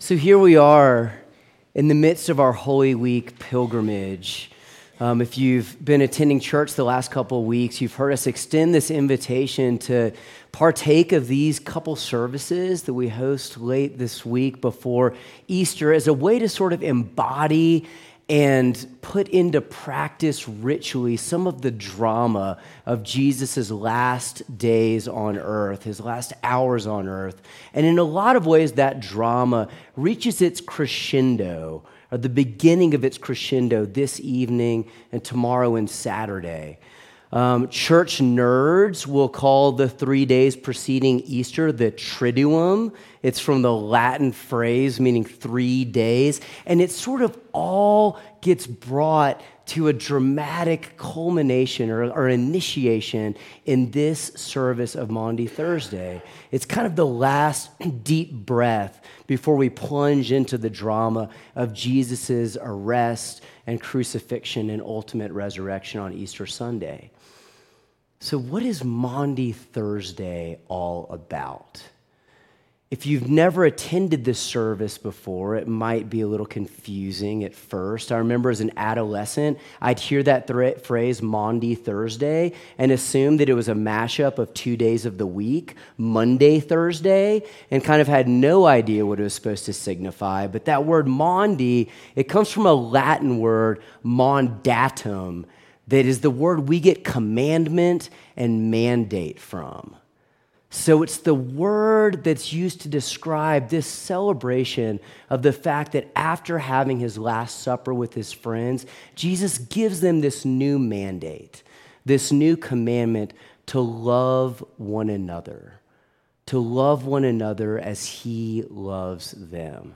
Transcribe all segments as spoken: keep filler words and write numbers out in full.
So here we are in the midst of our Holy Week pilgrimage. Um, if you've been attending church the last couple of weeks, you've heard us extend this invitation to partake of these couple services that we host late this week before Easter as a way to sort of embody and put into practice ritually some of the drama of Jesus' last days on earth, his last hours on earth. And in a lot of ways, that drama reaches its crescendo, or the beginning of its crescendo this evening and tomorrow and Saturday. Um, church nerds will call the three days preceding Easter the Triduum. It's from the Latin phrase meaning three days. And it sort of all gets brought to a dramatic culmination or, or initiation in this service of Maundy Thursday. It's kind of the last deep breath before we plunge into the drama of Jesus' arrest and crucifixion and ultimate resurrection on Easter Sunday. So what is Maundy Thursday all about? If you've never attended this service before, it might be a little confusing at first. I remember as an adolescent, I'd hear that th- phrase, Maundy Thursday, and assume that it was a mashup of two days of the week, Monday, Thursday, and kind of had no idea what it was supposed to signify. But that word Maundy, it comes from a Latin word, mandatum, that is the word we get commandment and mandate from. So it's the word that's used to describe this celebration of the fact that after having his Last Supper with his friends, Jesus gives them this new mandate, this new commandment to love one another, to love one another as he loves them.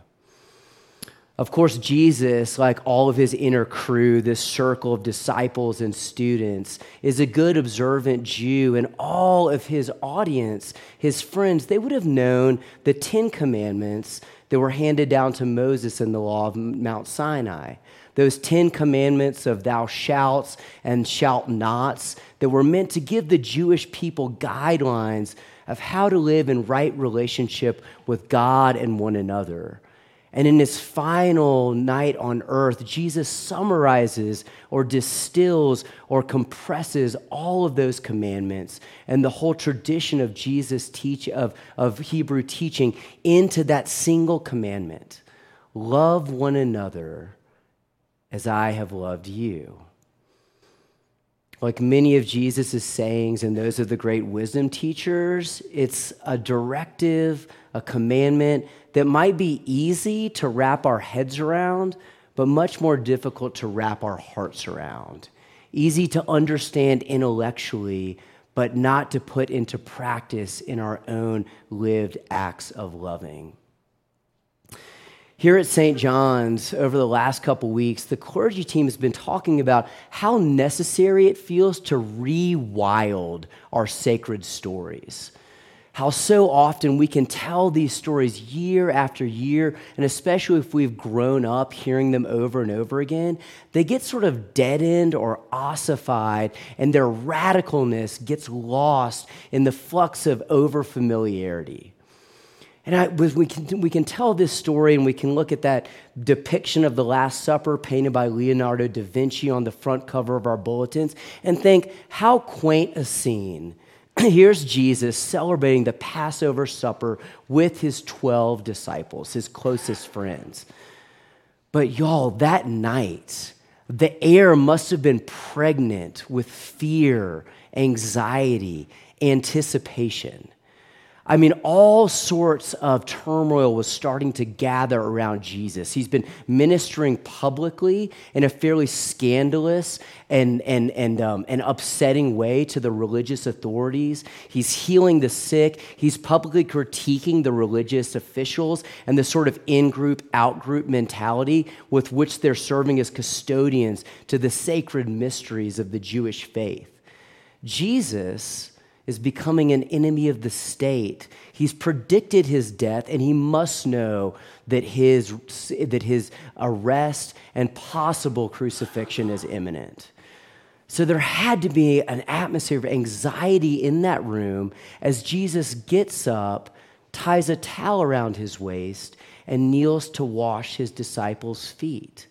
Of course, Jesus, like all of his inner crew, this circle of disciples and students, is a good observant Jew, and all of his audience, his friends, they would have known the Ten Commandments that were handed down to Moses in the law of Mount Sinai. Those Ten Commandments of thou shalt and shalt nots that were meant to give the Jewish people guidelines of how to live in right relationship with God and one another. And in his final night on earth, Jesus summarizes or distills or compresses all of those commandments and the whole tradition of Jesus' teach of, of Hebrew teaching into that single commandment. Love one another as I have loved you. Like many of Jesus' sayings and those of the great wisdom teachers, it's a directive, a commandment that might be easy to wrap our heads around, but much more difficult to wrap our hearts around. Easy to understand intellectually, but not to put into practice in our own lived acts of loving. Here at Saint John's, over the last couple weeks, the clergy team has been talking about how necessary it feels to rewild our sacred stories. How so often we can tell these stories year after year, and especially if we've grown up hearing them over and over again, they get sort of deadened or ossified, and their radicalness gets lost in the flux of overfamiliarity. And I, we can we can tell this story, and we can look at that depiction of the Last Supper painted by Leonardo da Vinci on the front cover of our bulletins, and think, how quaint a scene. Here's Jesus celebrating the Passover supper with his twelve disciples, his closest friends. But y'all, that night, the air must have been pregnant with fear, anxiety, anticipation. I mean, all sorts of turmoil was starting to gather around Jesus. He's been ministering publicly in a fairly scandalous and, and, and, um, and upsetting way to the religious authorities. He's healing the sick. He's publicly critiquing the religious officials and the sort of in-group, out-group mentality with which they're serving as custodians to the sacred mysteries of the Jewish faith. Jesus is becoming an enemy of the state. He's predicted his death, and he must know that his, that his arrest and possible crucifixion is imminent. So there had to be an atmosphere of anxiety in that room as Jesus gets up, ties a towel around his waist, and kneels to wash his disciples' feet.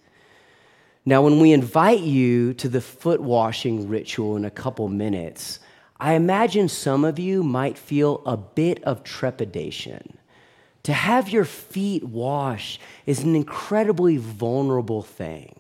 Now, when we invite you to the foot washing ritual in a couple minutes, I imagine some of you might feel a bit of trepidation. To have your feet washed is an incredibly vulnerable thing.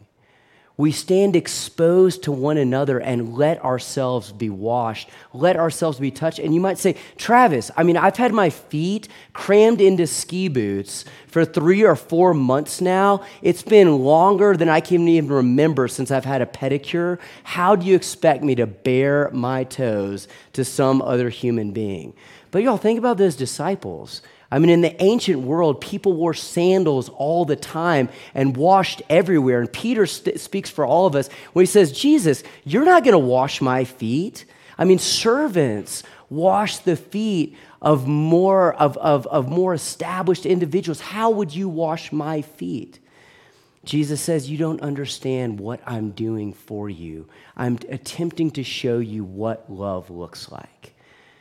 We stand exposed to one another and let ourselves be washed, let ourselves be touched. And you might say, Travis, I mean, I've had my feet crammed into ski boots for three or four months now. It's been longer than I can even remember since I've had a pedicure. How do you expect me to bare my toes to some other human being? But y'all, think about those disciples. I mean, in the ancient world, people wore sandals all the time and washed everywhere. And Peter st- speaks for all of us when he says, Jesus, you're not going to wash my feet. I mean, servants wash the feet of more, of, of, of more established individuals. How would you wash my feet? Jesus says, you don't understand what I'm doing for you. I'm attempting to show you what love looks like.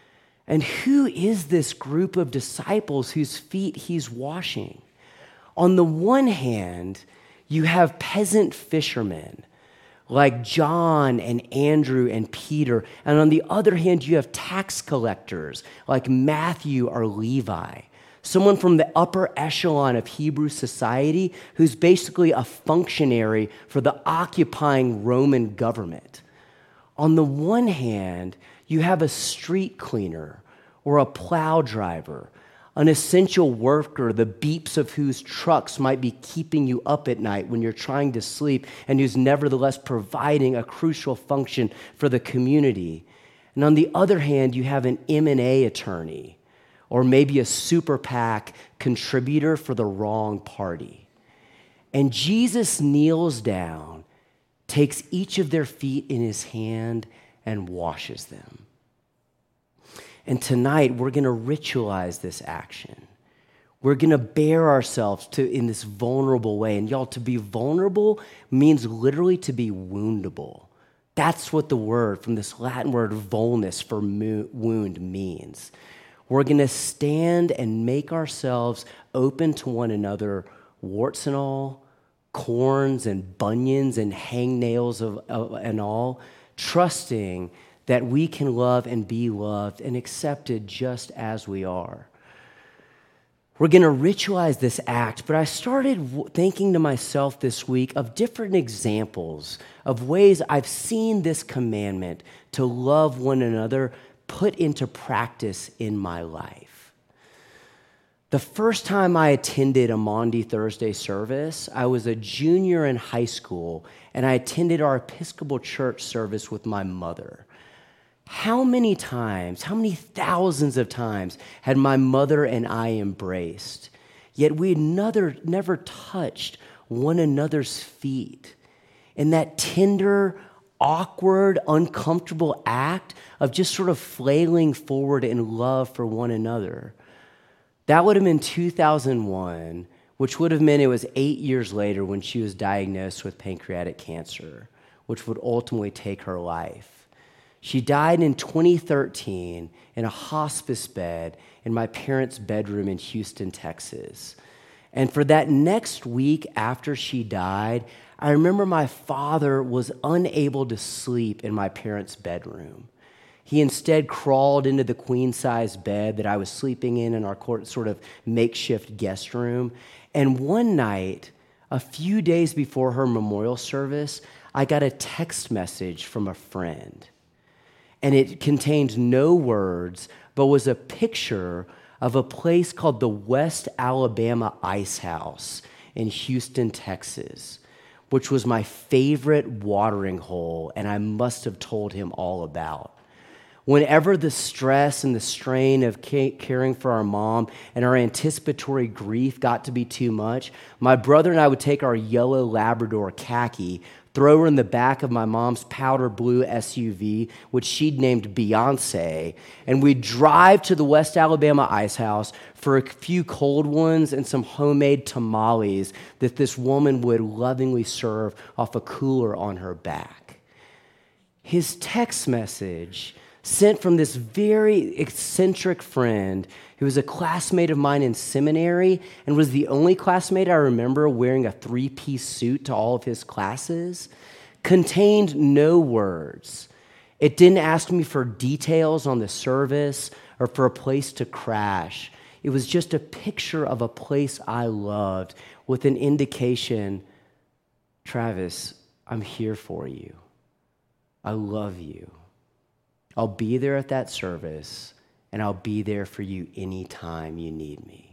And who is this group of disciples whose feet he's washing? On the one hand, you have peasant fishermen like John and Andrew and Peter. And on the other hand, you have tax collectors like Matthew or Levi, someone from the upper echelon of Hebrew society who's basically a functionary for the occupying Roman government. On the one hand, you have a street cleaner or a plow driver, an essential worker, the beeps of whose trucks might be keeping you up at night when you're trying to sleep, and who's nevertheless providing a crucial function for the community. And on the other hand, you have an M and A attorney, or maybe a super PAC contributor for the wrong party. And Jesus kneels down, takes each of their feet in his hand, and washes them. And tonight, we're going to ritualize this action. We're going to bare ourselves to in this vulnerable way. And y'all, to be vulnerable means literally to be woundable. That's what the word from this Latin word vulnus for wound means. We're going to stand and make ourselves open to one another, warts and all, corns and bunions and hangnails of, of, and all, trusting that we can love and be loved and accepted just as we are. We're going to ritualize this act, but I started thinking to myself this week of different examples of ways I've seen this commandment to love one another put into practice in my life. The first time I attended a Maundy Thursday service, I was a junior in high school, and I attended our Episcopal Church service with my mother. How many times, how many thousands of times had my mother and I embraced, yet we had never, never touched one another's feet in that tender, awkward, uncomfortable act of just sort of flailing forward in love for one another. That would have been two thousand one, which would have meant it was eight years later when she was diagnosed with pancreatic cancer, which would ultimately take her life. She died in twenty thirteen in a hospice bed in my parents' bedroom in Houston, Texas. And for that next week after she died, I remember my father was unable to sleep in my parents' bedroom. He instead crawled into the queen-size bed that I was sleeping in in our sort of makeshift guest room. And one night, a few days before her memorial service, I got a text message from a friend. And it contained no words, but was a picture of a place called the West Alabama Ice House in Houston, Texas, which was my favorite watering hole, and I must have told him all about. Whenever the stress and the strain of caring for our mom and our anticipatory grief got to be too much, my brother and I would take our yellow Labrador Khaki, throw her in the back of my mom's powder blue S U V, which she'd named Beyonce, and we'd drive to the West Alabama Ice House for a few cold ones and some homemade tamales that this woman would lovingly serve off a cooler on her back. His text message sent from this very eccentric friend who was a classmate of mine in seminary and was the only classmate I remember wearing a three-piece suit to all of his classes, contained no words. It didn't ask me for details on the service or for a place to crash. It was just a picture of a place I loved with an indication, Travis, I'm here for you. I love you. I'll be there at that service, and I'll be there for you anytime you need me.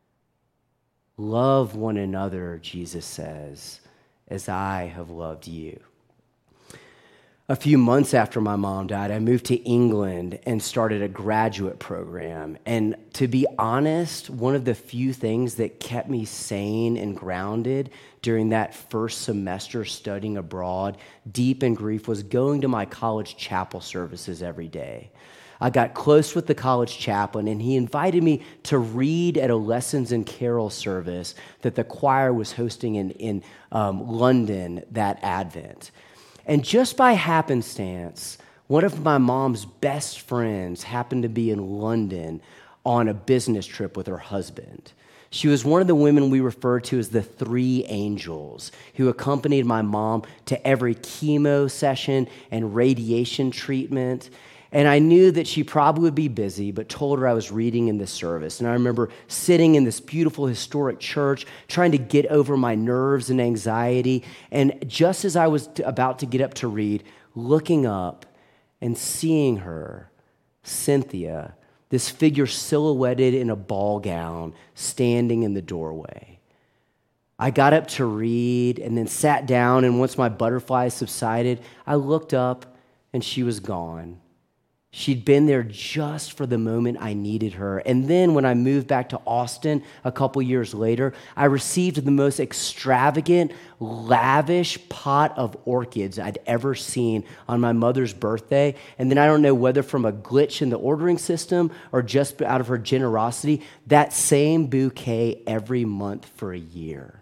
Love one another, Jesus says, as I have loved you. A few months after my mom died, I moved to England and started a graduate program. And to be honest, one of the few things that kept me sane and grounded during that first semester studying abroad, deep in grief, was going to my college chapel services every day. I got close with the college chaplain, and he invited me to read at a Lessons and Carol service that the choir was hosting in, in um, London that Advent. And just by happenstance, one of my mom's best friends happened to be in London on a business trip with her husband. She was one of the women we refer to as the three angels who accompanied my mom to every chemo session and radiation treatment. And I knew that she probably would be busy, but told her I was reading in this service. And I remember sitting in this beautiful historic church, trying to get over my nerves and anxiety. And just as I was about to get up to read, looking up and seeing her, Cynthia, this figure silhouetted in a ball gown, standing in the doorway. I got up to read and then sat down, and once my butterflies subsided, I looked up and she was gone. She'd been there just for the moment I needed her. And then when I moved back to Austin a couple years later, I received the most extravagant, lavish pot of orchids I'd ever seen on my mother's birthday. And then I don't know whether from a glitch in the ordering system or just out of her generosity, that same bouquet every month for a year.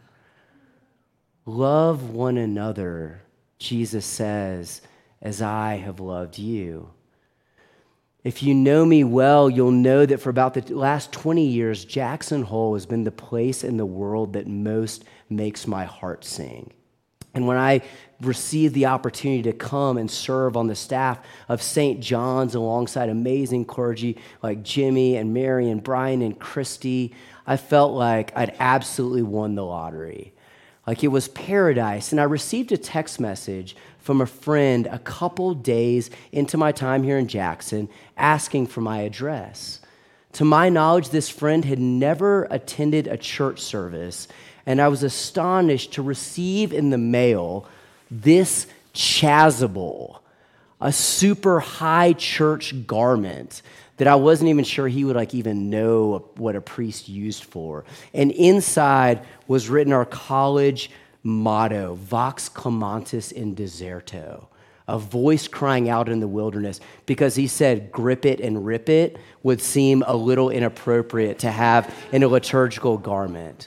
Love one another, Jesus says, as I have loved you. If you know me well, you'll know that for about the last twenty years, Jackson Hole has been the place in the world that most makes my heart sing. And when I received the opportunity to come and serve on the staff of Saint John's alongside amazing clergy like Jimmy and Mary and Brian and Christy, I felt like I'd absolutely won the lottery. Like it was paradise. And I received a text message from a friend a couple days into my time here in Jackson asking for my address. To my knowledge, this friend had never attended a church service, and I was astonished to receive in the mail this chasuble, a super high church garment that I wasn't even sure he would like even know what a priest used for. And inside was written our college motto, Vox Clamantis in Deserto, a voice crying out in the wilderness, because he said grip it and rip it would seem a little inappropriate to have in a liturgical garment.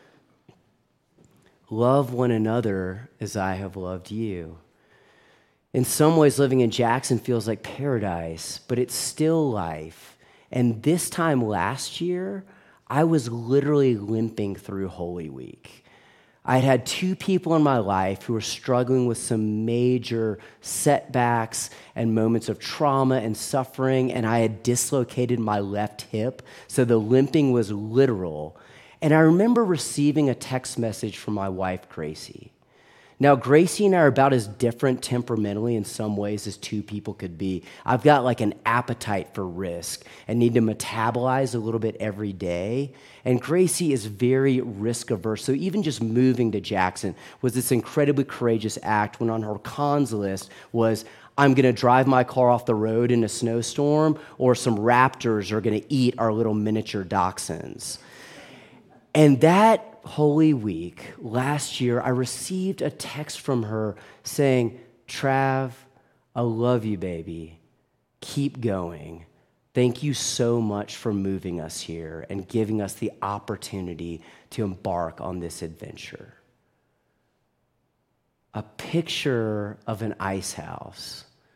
Love one another as I have loved you. In some ways, living in Jackson feels like paradise, but it's still life. And this time last year, I was literally limping through Holy Week. I'd had two people in my life who were struggling with some major setbacks and moments of trauma and suffering, and I had dislocated my left hip, so the limping was literal. And I remember receiving a text message from my wife, Gracie. Now, Gracie and I are about as different temperamentally in some ways as two people could be. I've got like an appetite for risk and need to metabolize a little bit every day. And Gracie is very risk averse. So even just moving to Jackson was this incredibly courageous act when on her cons list was, I'm going to drive my car off the road in a snowstorm, or some raptors are going to eat our little miniature dachshunds. And that Holy Week last year, I received a text from her saying, Trav, I love you, baby. Keep going. Thank you so much for moving us here and giving us the opportunity to embark on this adventure. A picture of an ice house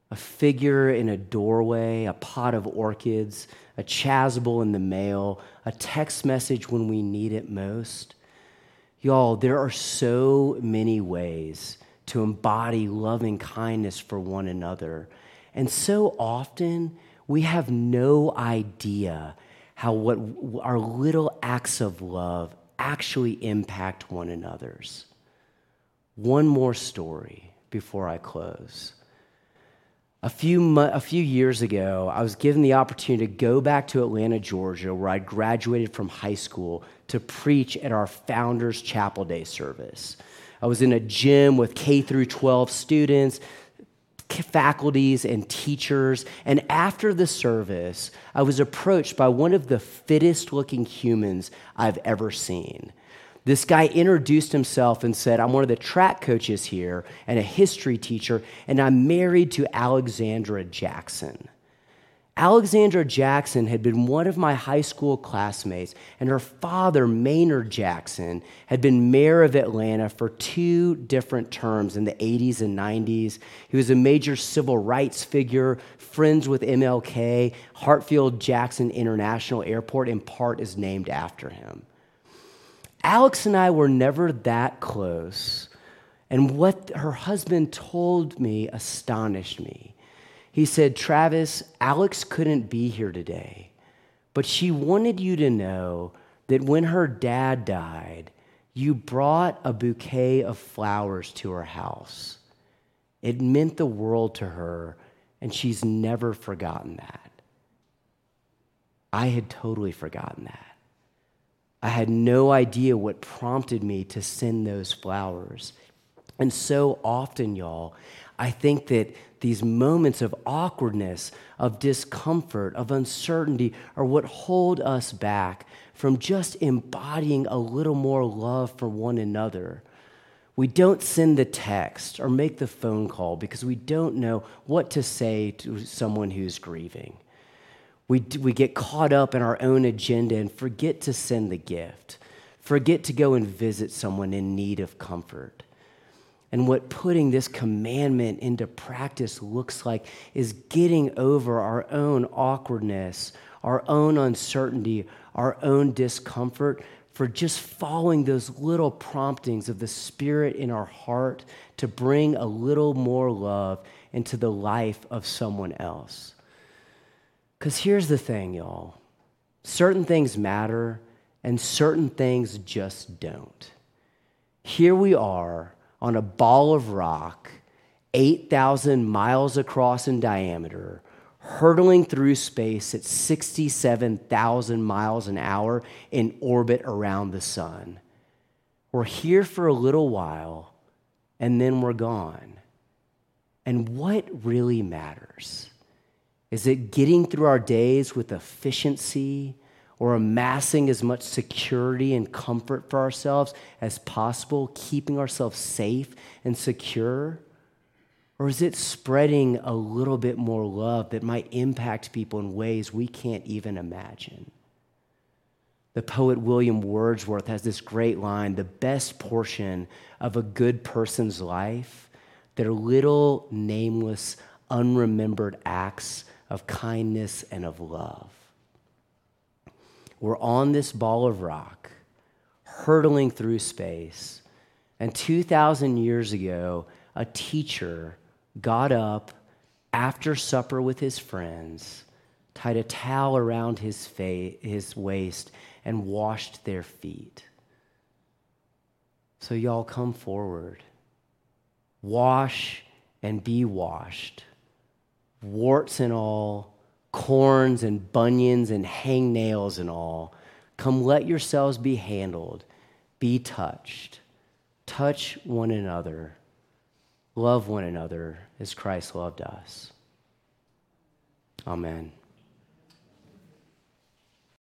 a figure in a doorway, a pot of orchids, a chasuble in the mail, a text message when we need it most. Y'all, there are so many ways to embody loving kindness for one another. And so often, we have no idea how what our little acts of love actually impact one another's. One more story before I close. A few, mo- a few years ago, I was given the opportunity to go back to Atlanta, Georgia, where I graduated from high school, to preach at our Founders Chapel Day service. I was in a gym with K through twelve students, faculties, and teachers. And after the service, I was approached by one of the fittest-looking humans I've ever seen. This guy introduced himself and said, I'm one of the track coaches here and a history teacher, and I'm married to Alexandra Jackson. Alexandra Jackson had been one of my high school classmates, and her father, Maynard Jackson, had been mayor of Atlanta for two different terms in the eighties and nineties. He was a major civil rights figure, friends with M L K. Hartsfield-Jackson International Airport, in part, is named after him. Alex and I were never that close, and what her husband told me astonished me. He said, Travis, Alex couldn't be here today, but she wanted you to know that when her dad died, you brought a bouquet of flowers to her house. It meant the world to her, and she's never forgotten that. I had totally forgotten that. I had no idea what prompted me to send those flowers. And so often, y'all, I think that these moments of awkwardness, of discomfort, of uncertainty are what hold us back from just embodying a little more love for one another. We don't send the text or make the phone call because we don't know what to say to someone who's grieving. We, we get caught up in our own agenda and forget to send the gift, forget to go and visit someone in need of comfort. And what putting this commandment into practice looks like is getting over our own awkwardness, our own uncertainty, our own discomfort, for just following those little promptings of the Spirit in our heart to bring a little more love into the life of someone else. Because here's the thing, y'all. Certain things matter, and certain things just don't. Here we are on a ball of rock, eight thousand miles across in diameter, hurtling through space at sixty-seven thousand miles an hour in orbit around the sun. We're here for a little while, and then we're gone. And what really matters? Is it getting through our days with efficiency or amassing as much security and comfort for ourselves as possible, keeping ourselves safe and secure? Or is it spreading a little bit more love that might impact people in ways we can't even imagine? The poet William Wordsworth has this great line, the best portion of a good person's life, their little nameless, unremembered acts of kindness and of love. We're on this ball of rock, hurtling through space, and two thousand years ago, a teacher got up after supper with his friends, tied a towel around his, fa- his waist, and washed their feet. So y'all come forward. Wash and be washed. Warts and all, corns and bunions and hangnails and all. Come let yourselves be handled. Be touched. Touch one another. Love one another as Christ loved us. Amen.